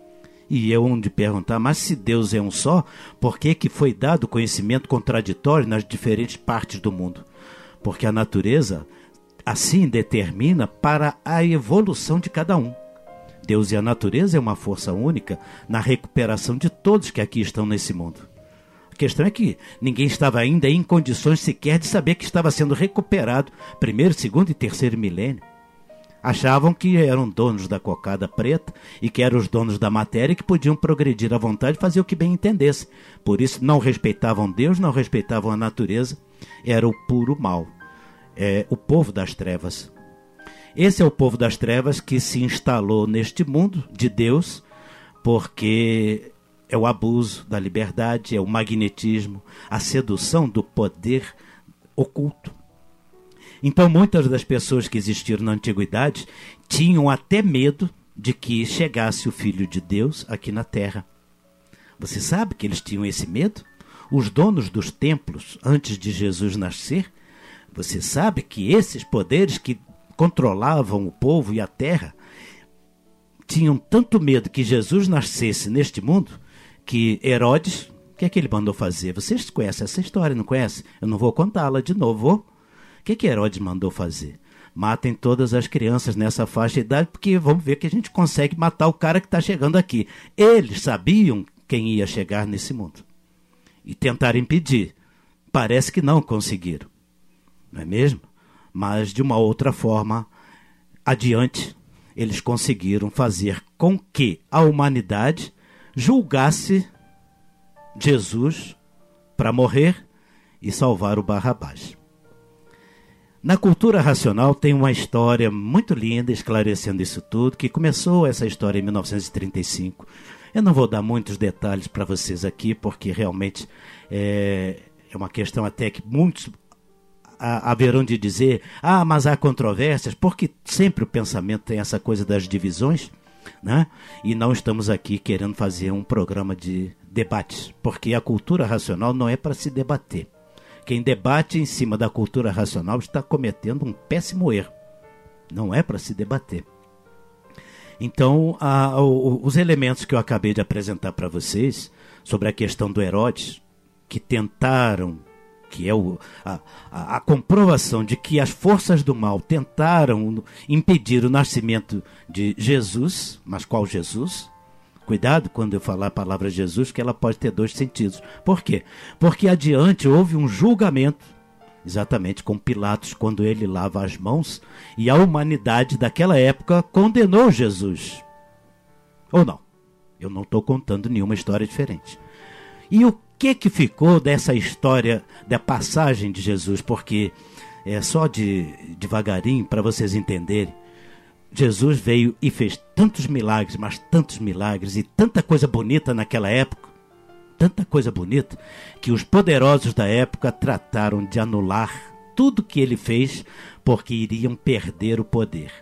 S5: E eu onde perguntar, mas se Deus é um só, por que foi dado conhecimento contraditório nas diferentes partes do mundo? Porque a natureza assim determina para a evolução de cada um. Deus e a natureza é uma força única na recuperação de todos que aqui estão nesse mundo. A questão é que ninguém estava ainda em condições sequer de saber que estava sendo recuperado primeiro, segundo e terceiro milênio. Achavam que eram donos da cocada preta e que eram os donos da matéria e que podiam progredir à vontade e fazer o que bem entendessem. Por isso não respeitavam Deus, não respeitavam a natureza. Era o puro mal. É o povo das trevas. Esse é o povo das trevas que se instalou neste mundo de Deus, porque é o abuso da liberdade, é o magnetismo, a sedução do poder oculto. Então muitas das pessoas que existiram na antiguidade tinham até medo de que chegasse o Filho de Deus aqui na Terra. Você sabe que eles tinham esse medo? Os donos dos templos, antes de Jesus nascer, você sabe que esses poderes que controlavam o povo e a terra tinham tanto medo que Jesus nascesse neste mundo, que Herodes, o que é que ele mandou fazer? Vocês conhecem essa história, não conhecem? Eu não vou contá-la de novo. O que Herodes mandou fazer? Matem todas as crianças nessa faixa de idade, porque vamos ver que a gente consegue matar o cara que está chegando aqui. Eles sabiam quem ia chegar nesse mundo e tentaram impedir. Parece que não conseguiram, não é mesmo? Mas de uma outra forma, adiante, eles conseguiram fazer com que a humanidade julgasse Jesus para morrer e salvar o Barrabás. Na cultura racional tem uma história muito linda esclarecendo isso tudo, que começou essa história em 1935. Eu não vou dar muitos detalhes para vocês aqui, porque realmente é uma questão até que muitos haverão de dizer, mas há controvérsias, porque sempre o pensamento tem essa coisa das divisões, né? E não estamos aqui querendo fazer um programa de debates, porque a cultura racional não é para se debater. Quem debate em cima da cultura racional está cometendo um péssimo erro. Não é para se debater. Então, os elementos que eu acabei de apresentar para vocês sobre a questão do Herodes, que tentaram, que é a comprovação de que as forças do mal tentaram impedir o nascimento de Jesus, mas qual Jesus? Cuidado quando eu falar a palavra Jesus, que ela pode ter dois sentidos. Por quê? Porque adiante houve um julgamento, exatamente com Pilatos, quando ele lava as mãos, e a humanidade daquela época condenou Jesus. Ou não? Eu não estou contando nenhuma história diferente. E o que ficou dessa história da passagem de Jesus? Porque é só devagarinho para vocês entenderem. Jesus veio e fez tantos milagres, mas tantos milagres e tanta coisa bonita naquela época, tanta coisa bonita, que os poderosos da época trataram de anular tudo que ele fez, porque iriam perder o poder.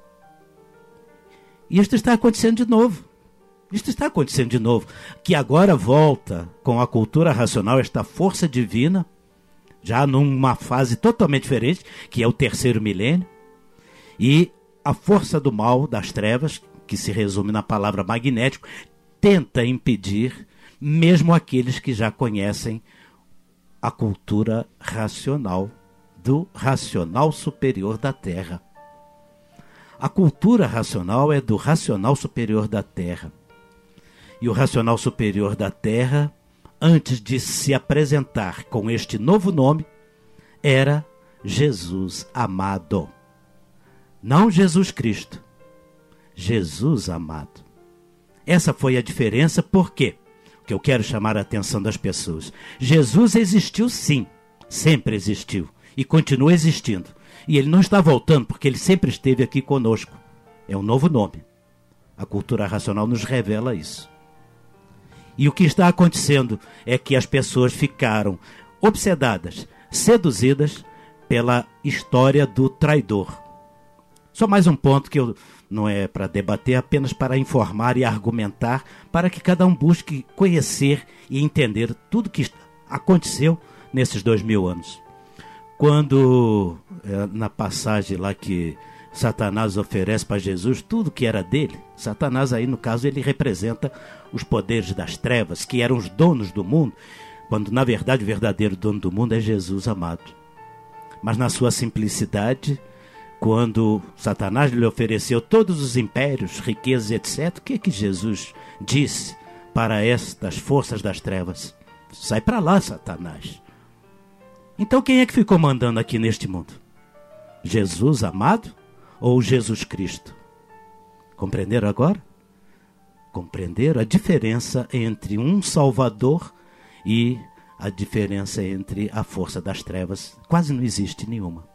S5: E isto está acontecendo de novo. Isto está acontecendo de novo. Que agora volta com a cultura racional, esta força divina, já numa fase totalmente diferente, que é o terceiro milênio, e a força do mal, das trevas, que se resume na palavra magnético, tenta impedir mesmo aqueles que já conhecem a cultura racional, do racional superior da Terra. A cultura racional é do racional superior da Terra. E o racional superior da Terra, antes de se apresentar com este novo nome, era Jesus amado. Não Jesus Cristo, Jesus amado. Essa foi a diferença, por quê? Que eu quero chamar a atenção das pessoas. Jesus existiu sim, sempre existiu e continua existindo. E ele não está voltando porque ele sempre esteve aqui conosco. É um novo nome. A cultura racional nos revela isso. E o que está acontecendo é que as pessoas ficaram obsedadas, seduzidas pela história do traidor. Só mais um ponto que eu não é para debater, apenas para informar e argumentar, para que cada um busque conhecer e entender tudo que aconteceu nesses 2000 anos. Quando, na passagem lá que Satanás oferece para Jesus tudo que era dele, Satanás aí no caso ele representa os poderes das trevas, que eram os donos do mundo, quando na verdade o verdadeiro dono do mundo é Jesus amado. Mas na sua simplicidade, quando Satanás lhe ofereceu todos os impérios, riquezas, etc., o que Jesus disse para estas forças das trevas? Sai para lá, Satanás. Então quem é que ficou mandando aqui neste mundo? Jesus amado ou Jesus Cristo? Compreenderam agora? Compreenderam a diferença entre um Salvador e a diferença entre a força das trevas? Quase não existe nenhuma.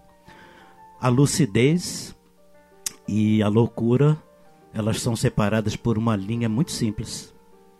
S5: A lucidez e a loucura, elas são separadas por uma linha muito simples.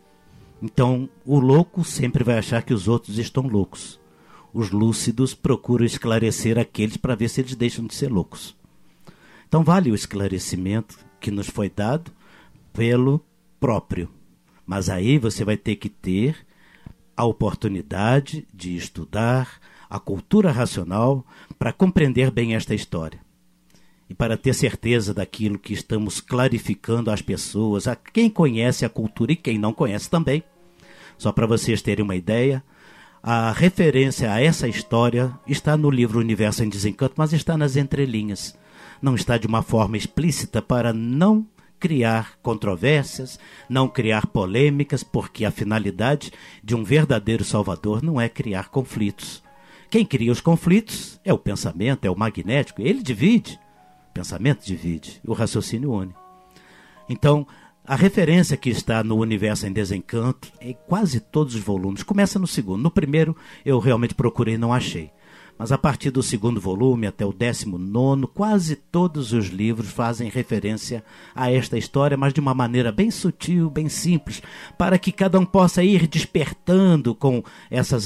S5: Então, o louco sempre vai achar que os outros estão loucos. Os lúcidos procuram esclarecer aqueles para ver se eles deixam de ser loucos. Então, vale o esclarecimento que nos foi dado pelo próprio. Mas aí você vai ter que ter a oportunidade de estudar a cultura racional para compreender bem esta história. E para ter certeza daquilo que estamos clarificando às pessoas, a quem conhece a cultura e quem não conhece também. Só para vocês terem uma ideia, a referência a essa história está no livro Universo em Desencanto, mas está nas entrelinhas. Não está de uma forma explícita para não criar controvérsias, não criar polêmicas, porque a finalidade de um verdadeiro salvador não é criar conflitos. Quem cria os conflitos é o pensamento, é o magnético, ele divide. O pensamento divide, o raciocínio une. Então, a referência que está no Universo em Desencanto, em quase todos os volumes, começa no segundo. No primeiro eu realmente procurei e não achei. Mas a partir do segundo volume até o 19º, quase todos os livros fazem referência a esta história, mas de uma maneira bem sutil, bem simples, para que cada um possa ir despertando com essas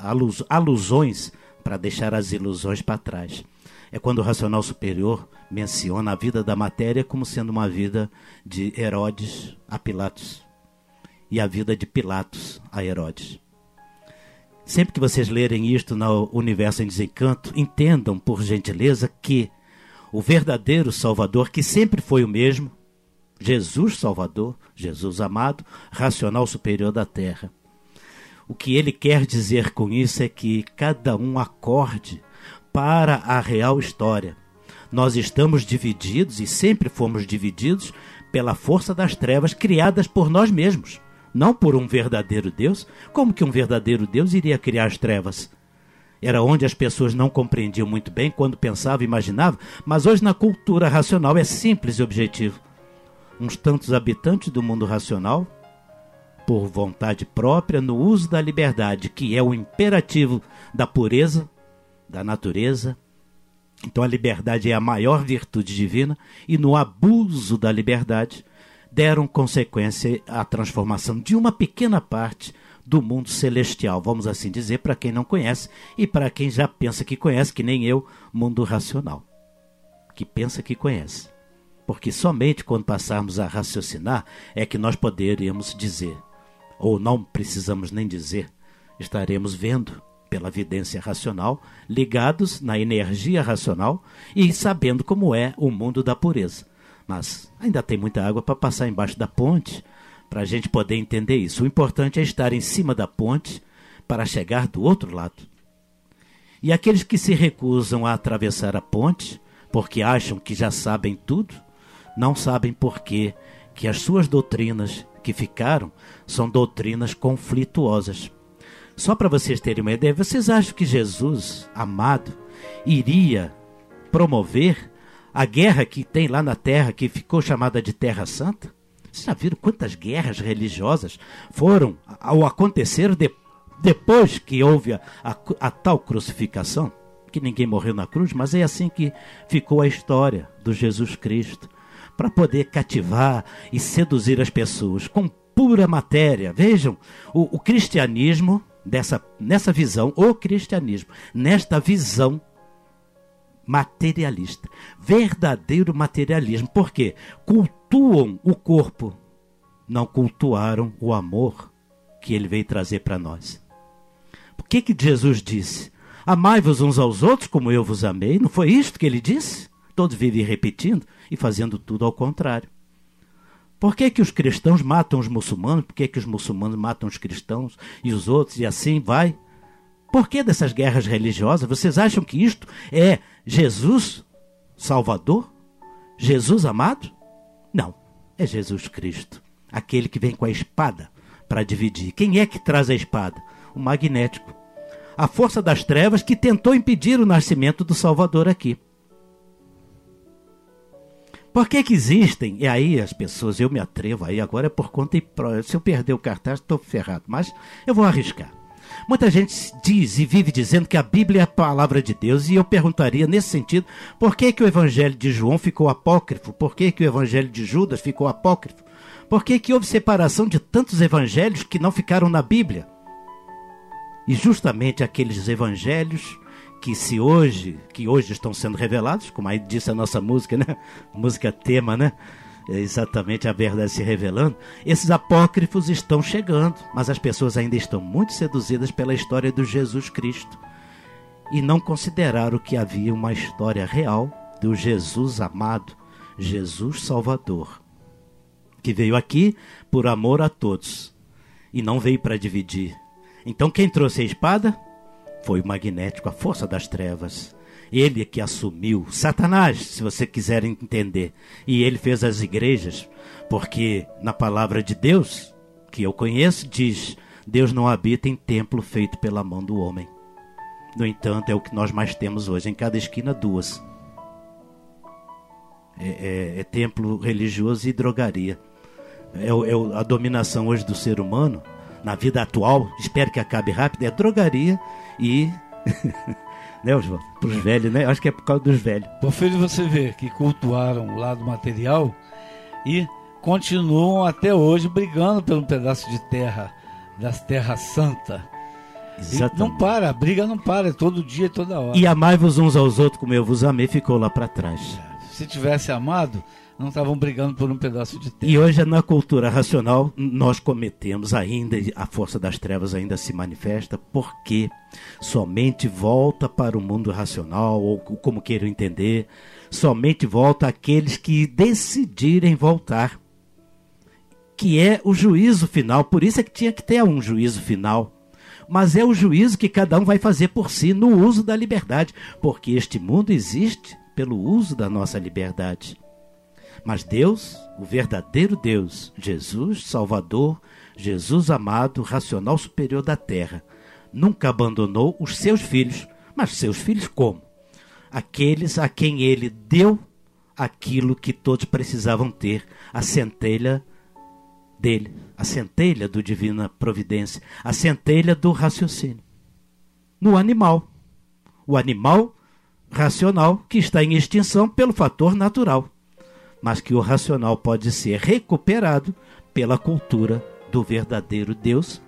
S5: alusões, para deixar as ilusões para trás. É quando o racional superior menciona a vida da matéria como sendo uma vida de Herodes a Pilatos e a vida de Pilatos a Herodes. Sempre que vocês lerem isto no Universo em Desencanto, entendam, por gentileza, que o verdadeiro Salvador, que sempre foi o mesmo, Jesus Salvador, Jesus amado, racional superior da Terra. O que ele quer dizer com isso é que cada um acorde para a real história. Nós estamos divididos e sempre fomos divididos pela força das trevas criadas por nós mesmos. Não por um verdadeiro Deus. Como que um verdadeiro Deus iria criar as trevas? Era onde as pessoas não compreendiam muito bem quando pensavam e imaginavam, mas hoje na cultura racional é simples e objetivo. Uns tantos habitantes do mundo racional, por vontade própria, no uso da liberdade, que é o imperativo da pureza, da natureza. Então a liberdade é a maior virtude divina, e no abuso da liberdade, deram consequência à transformação de uma pequena parte do mundo celestial, vamos assim dizer, para quem não conhece e para quem já pensa que conhece, que nem eu, mundo racional, que pensa que conhece. Porque somente quando passarmos a raciocinar é que nós poderíamos dizer, ou não precisamos nem dizer, estaremos vendo pela evidência racional, ligados na energia racional e sabendo como é o mundo da pureza. Mas ainda tem muita água para passar embaixo da ponte, para a gente poder entender isso. O importante é estar em cima da ponte para chegar do outro lado. E aqueles que se recusam a atravessar a ponte, porque acham que já sabem tudo, não sabem por quê que as suas doutrinas que ficaram são doutrinas conflituosas. Só para vocês terem uma ideia, vocês acham que Jesus, amado, iria promover a guerra que tem lá na Terra, que ficou chamada de Terra Santa? Vocês já viram quantas guerras religiosas foram ao acontecer depois que houve a tal crucificação? Que ninguém morreu na cruz, mas é assim que ficou a história do Jesus Cristo, para poder cativar e seduzir as pessoas com pura matéria. Vejam, o cristianismo, nessa visão, o cristianismo, nesta visão materialista, verdadeiro materialismo. Por quê? Cultuam o corpo, não cultuaram o amor que ele veio trazer para nós. Por que Jesus disse? Amai-vos uns aos outros como eu vos amei. Não foi isto que ele disse? Todos vivem repetindo e fazendo tudo ao contrário. Por que os cristãos matam os muçulmanos? Por que os muçulmanos matam os cristãos e os outros? E assim vai. Por que dessas guerras religiosas? Vocês acham que isto é Jesus Salvador? Jesus amado? Não, é Jesus Cristo. Aquele que vem com a espada para dividir. Quem é que traz a espada? O magnético. A força das trevas que tentou impedir o nascimento do Salvador aqui. Por que existem? E aí as pessoas, eu me atrevo aí, agora é por conta e prova. Se eu perder o cartaz, estou ferrado, mas eu vou arriscar. Muita gente diz e vive dizendo que a Bíblia é a palavra de Deus, e eu perguntaria nesse sentido, por que o Evangelho de João ficou apócrifo? Por que o Evangelho de Judas ficou apócrifo? Por que houve separação de tantos evangelhos que não ficaram na Bíblia? E justamente aqueles evangelhos que hoje estão sendo revelados, como aí disse a nossa música, né? Música tema, né? É exatamente a verdade se revelando. Esses apócrifos estão chegando, mas as pessoas ainda estão muito seduzidas pela história do Jesus Cristo e não consideraram que havia uma história real do Jesus amado, Jesus Salvador, que veio aqui por amor a todos e não veio para dividir. Então quem trouxe a espada? Foi o magnético, a força das trevas. Ele que assumiu, Satanás, se você quiser entender. E ele fez as igrejas, porque na palavra de Deus, que eu conheço, diz: Deus não habita em templo feito pela mão do homem. No entanto, é o que nós mais temos hoje, em cada esquina duas. É templo religioso e drogaria. A dominação hoje do ser humano, na vida atual, espero que acabe rápido, é drogaria e... né, Oswaldo? Para os velhos, né? Acho que é por causa dos velhos.
S3: Por filho, você vê que cultuaram o lado material e continuam até hoje brigando por um pedaço de terra, das terras santas. Exatamente. Não para, a briga não para, é todo dia, toda hora.
S5: E amai-vos uns aos outros como eu vos amei, ficou lá para trás.
S3: Se tivesse amado, não estavam brigando por um pedaço de terra.
S5: E hoje, na cultura racional, nós cometemos ainda, a força das trevas ainda se manifesta, porque somente volta para o mundo racional, ou como queiram entender, somente volta aqueles que decidirem voltar, que é o juízo final. Por isso é que tinha que ter um juízo final. Mas é o juízo que cada um vai fazer por si, no uso da liberdade, porque este mundo existe pelo uso da nossa liberdade. Mas Deus, o verdadeiro Deus, Jesus Salvador, Jesus amado, racional superior da terra, nunca abandonou os seus filhos. Mas seus filhos como? Aqueles a quem ele deu aquilo que todos precisavam ter, a centelha dele, a centelha do divina providência, a centelha do raciocínio. No animal. O animal racional que está em extinção pelo fator natural, mas que o racional pode ser recuperado pela cultura do verdadeiro Deus,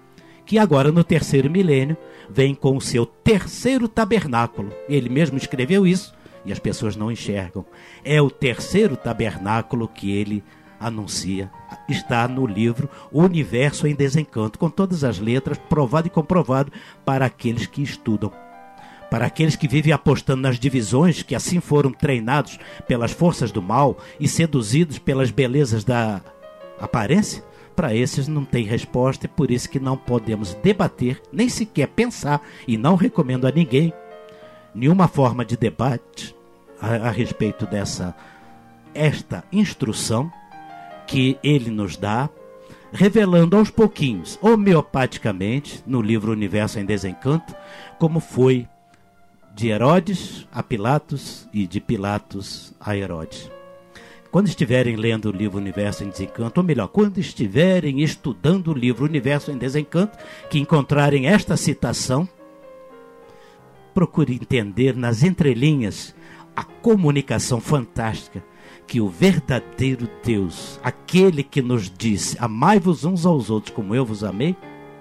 S5: que agora no terceiro milênio vem com o seu terceiro tabernáculo. Ele mesmo escreveu isso e as pessoas não enxergam. É o terceiro tabernáculo que ele anuncia. Está no livro O Universo em Desencanto, com todas as letras, provado e comprovado para aqueles que estudam. Para aqueles que vivem apostando nas divisões, que assim foram treinados pelas forças do mal e seduzidos pelas belezas da aparência, para esses não tem resposta, e por isso que não podemos debater, nem sequer pensar, e não recomendo a ninguém nenhuma forma de debate a respeito esta instrução que ele nos dá, revelando aos pouquinhos, homeopaticamente, no livro Universo em Desencanto, como foi de Herodes a Pilatos e de Pilatos a Herodes. Quando estiverem lendo o livro Universo em Desencanto, ou melhor, quando estiverem estudando o livro Universo em Desencanto, que encontrarem esta citação, procure entender nas entrelinhas a comunicação fantástica que o verdadeiro Deus, aquele que nos disse, amai-vos uns aos outros como eu vos amei,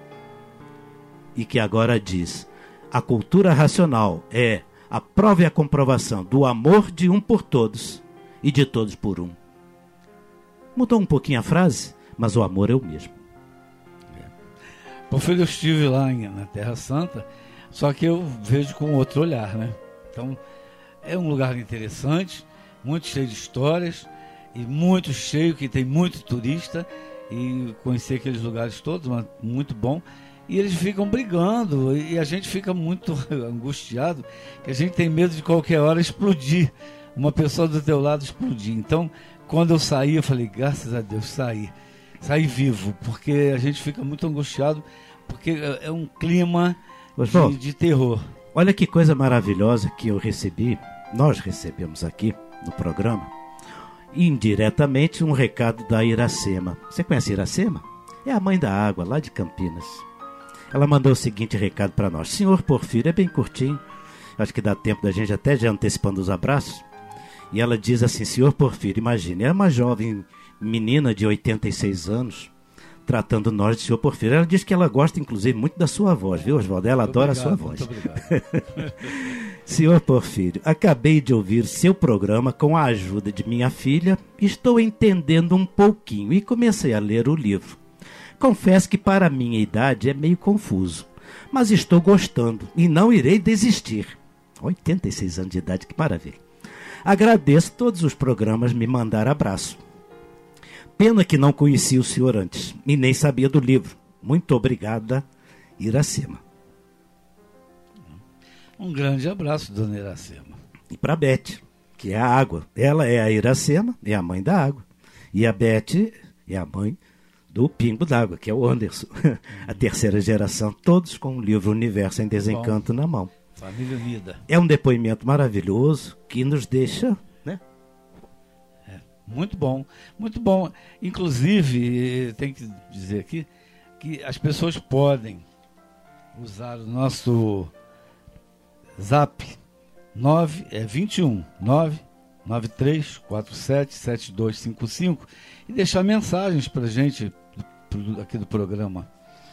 S5: e que agora diz, a cultura racional é a prova e a comprovação do amor de um por todos e de todos por um. Mudou um pouquinho a frase, mas o amor é o mesmo.
S3: Porfírio, eu estive lá na Terra Santa, só que eu vejo com outro olhar, né? Então, é um lugar interessante, muito cheio de histórias, e muito cheio, que tem muito turista, e conhecer aqueles lugares todos, mas muito bom. E eles ficam brigando, e a gente fica muito angustiado, que a gente tem medo de qualquer hora explodir, uma pessoa do teu lado explodir. Então, quando eu saí, eu falei, graças a Deus, saí vivo, porque a gente fica muito angustiado, porque é um clima de terror.
S5: Olha que coisa maravilhosa que nós recebemos aqui no programa, indiretamente um recado da Iracema. Você conhece Iracema? É a mãe da água, lá de Campinas. Ela mandou o seguinte recado para nós. Senhor Porfírio, é bem curtinho, acho que dá tempo da gente até já antecipando os abraços. E ela diz assim, senhor Porfírio, imagine, é uma jovem menina de 86 anos, tratando nós de senhor Porfírio. Ela diz que ela gosta, inclusive, muito da sua voz, viu, Oswaldo? Ela adora a sua voz.
S3: Muito obrigado.
S5: Senhor Porfírio, acabei de ouvir seu programa com a ajuda de minha filha, estou entendendo um pouquinho e comecei a ler o livro. Confesso que para minha idade é meio confuso, mas estou gostando e não irei desistir. 86 anos de idade, que maravilha. Agradeço todos os programas me mandaram abraço. Pena que não conhecia o senhor antes e nem sabia do livro. Muito obrigada, Iracema.
S3: Um grande abraço, dona Iracema.
S5: E para a Beth, que é a água. Ela é a Iracema, é a mãe da água. E a Beth é a mãe do Pingo d'Água, que é o Anderson. A terceira geração, todos com o livro Universo em Desencanto na mão.
S3: Família unida.
S5: É um depoimento maravilhoso que nos deixa, né?
S3: Muito bom, muito bom. Inclusive, tem que dizer aqui que as pessoas podem usar o nosso Zap 21 993477255 e deixar mensagens para a gente aqui do programa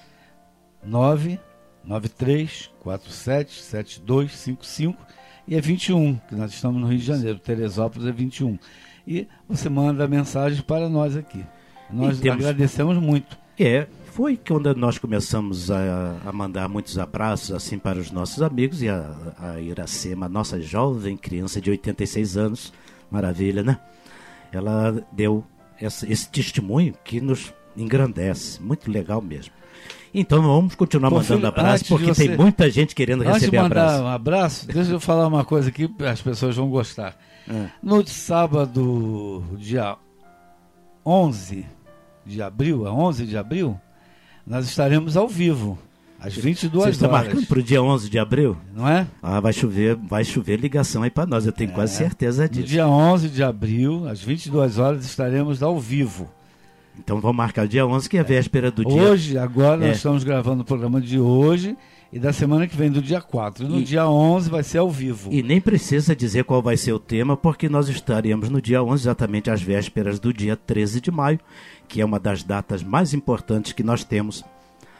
S3: 993477255 e é 21, que nós estamos no Rio de Janeiro, Teresópolis é 21. E você manda mensagens para nós aqui. Nós agradecemos muito.
S5: Foi quando nós começamos a mandar muitos abraços assim para os nossos amigos, e a Iracema, nossa jovem criança de 86 anos, maravilha, né? Ela deu esse testemunho que nos engrandece, muito legal mesmo. Então vamos continuar mandando abraço, porque tem muita gente querendo receber abraço.
S3: Antes de mandar um abraço, deixa eu falar uma coisa aqui, as pessoas vão gostar. No sábado, dia 11 de abril, nós estaremos ao vivo, às 22 horas.
S5: Você está marcando para o dia 11 de abril?
S3: Não é?
S5: Vai chover ligação aí para nós, eu tenho quase certeza disso.
S3: No dia 11 de abril, às 22 horas, estaremos ao vivo.
S5: Então vamos marcar o dia 11, que é a véspera do dia.
S3: Hoje, agora, nós estamos gravando o programa de hoje e da semana que vem, do dia 4. E no dia 11 vai ser ao vivo.
S5: E nem precisa dizer qual vai ser o tema, porque nós estaremos no dia 11, exatamente às vésperas do dia 13 de maio, que é uma das datas mais importantes que nós temos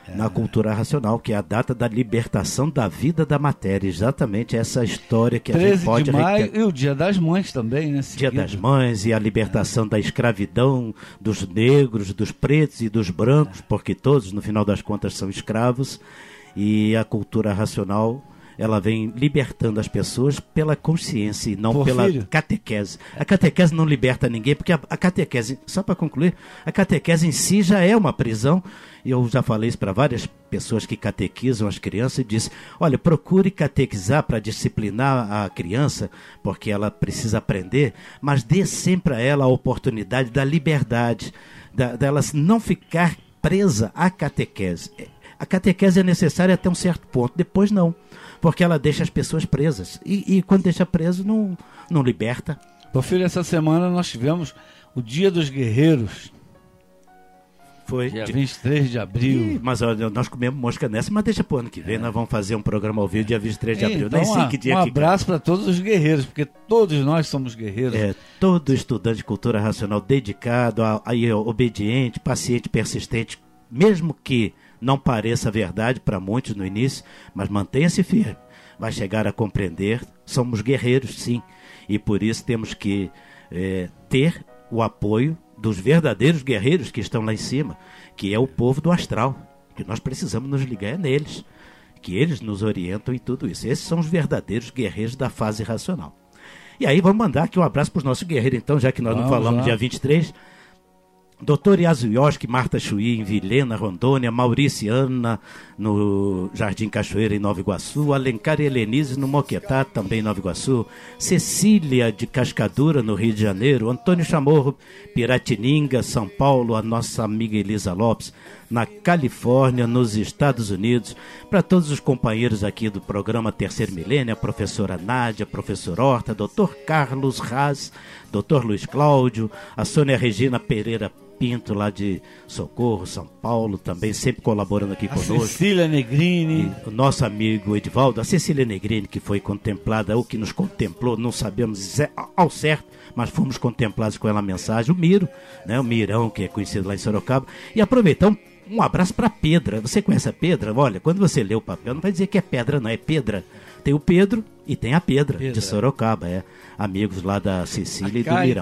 S5: na cultura racional, que é a data da libertação da vida da matéria. Exatamente essa história que a gente pode...
S3: 13 de maio e o Dia das Mães também, né?
S5: Dia das Mães e a libertação da escravidão dos negros, dos pretos e dos brancos, porque todos, no final das contas, são escravos. E a cultura racional, ela vem libertando as pessoas pela consciência e não pela catequese. A catequese não liberta ninguém, porque a catequese, só para concluir, a catequese em si já é uma prisão. Eu já falei isso para várias pessoas que catequizam as crianças e disse, olha, procure catequizar para disciplinar a criança, porque ela precisa aprender, mas dê sempre a ela a oportunidade da liberdade, dela não ficar presa à catequese. A catequese é necessária até um certo ponto, depois não, porque ela deixa as pessoas presas. E quando deixa preso, não liberta.
S3: Porfírio, essa semana nós tivemos o Dia dos Guerreiros.
S5: Foi.
S3: Dia 23 de abril.
S5: Mas olha, nós comemos mosca nessa, mas deixa pro ano que vem, nós vamos fazer um programa ao vivo dia 23 de abril.
S3: Então,
S5: Nem sei que dia
S3: um abraço para todos os guerreiros, porque todos nós somos guerreiros.
S5: Todo estudante de cultura racional dedicado, obediente, paciente, persistente, mesmo que não pareça verdade para muitos no início, mas mantenha-se firme. Vai chegar a compreender, somos guerreiros sim, e por isso temos que ter o apoio dos verdadeiros guerreiros que estão lá em cima, que é o povo do astral, que nós precisamos nos ligar neles, que eles nos orientam em tudo isso. Esses são os verdadeiros guerreiros da fase racional. E aí vamos mandar aqui um abraço para os nossos guerreiros, então, já que nós não falamos dia 23... Doutor Yasuyoshi, Marta Chuí, em Vilhena, Rondônia, Mauriciana, no Jardim Cachoeira, em Nova Iguaçu, Alencar e Helenise, no Moquetá, também em Nova Iguaçu, Cecília, de Cascadura, no Rio de Janeiro, Antônio Chamorro, Piratininga, São Paulo, a nossa amiga Elisa Lopes, na Califórnia, nos Estados Unidos, para todos os companheiros aqui do programa Terceiro Milênio, a professora Nádia, professor Horta, doutor Carlos Raz, doutor Luiz Cláudio, a Sônia Regina Pereira Pinto, lá de Socorro, São Paulo, também sempre colaborando aqui conosco.
S3: Cecília Negrini.
S5: E o nosso amigo Edivaldo, a Cecília Negrini, que foi contemplada, ou que nos contemplou, não sabemos ao certo, mas fomos contemplados com ela a mensagem. O Miro, né, o Mirão, que é conhecido lá em Sorocaba. E aproveitar um abraço para a Pedra. Você conhece a Pedra? Olha, quando você lê o papel, não vai dizer que é pedra, não, é Pedra. Tem o Pedro e tem a Pedra. De Sorocaba, amigos lá da Cecília e do Mirão.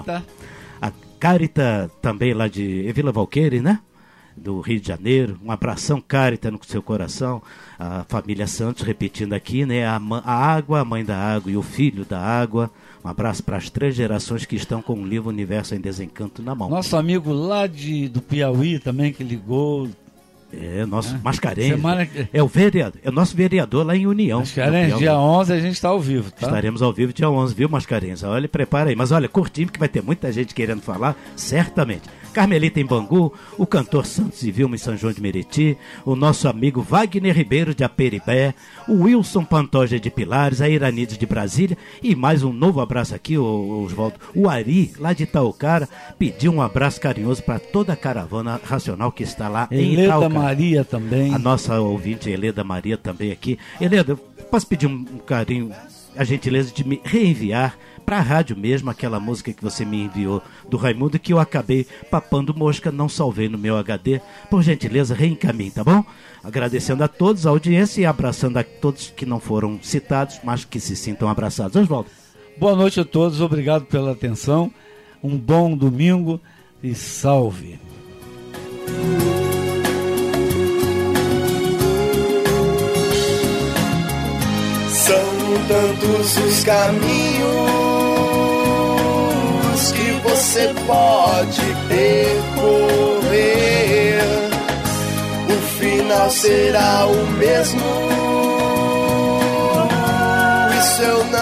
S5: A Cárita também lá de Vila Valqueire, né? Do Rio de Janeiro. Um abração, Cárita, no seu coração. A família Santos, repetindo aqui, né? A água, a mãe da água e o filho da água. Um abraço para as 3 gerações que estão com o livro Universo em Desencanto na mão.
S3: Nosso amigo lá do Piauí também, que ligou.
S5: Nosso Mascarenhas. É o nosso vereador lá em União.
S3: Mascarenhas, dia 11 a gente está ao vivo, tá?
S5: Estaremos ao vivo dia 11, viu, Mascarenhas? Olha, prepara aí. Mas olha, curtimos que vai ter muita gente querendo falar, certamente. Carmelita em Bangu, o cantor Santos e Vilma em São João de Meriti, o nosso amigo Wagner Ribeiro de Aperibé, o Wilson Pantoja de Pilares, a Iranides de Brasília, e mais um novo abraço aqui, Oswaldo. O Ari, lá de Itaucara, pediu um abraço carinhoso para toda a caravana racional que está lá em Itaucara.
S3: Heleda Maria também.
S5: A nossa ouvinte Heleda Maria também aqui. Heleda, posso pedir um carinho, a gentileza de me reenviar para a rádio mesmo, aquela música que você me enviou do Raimundo, que eu acabei papando mosca, não salvei no meu HD. Por gentileza, reencaminhe, tá bom? Agradecendo a todos a audiência e abraçando a todos que não foram citados, mas que se sintam abraçados. Oswaldo.
S3: Boa noite a todos, obrigado pela atenção, um bom domingo e salve.
S2: São tantos os caminhos que você pode percorrer, o final será o mesmo, isso eu não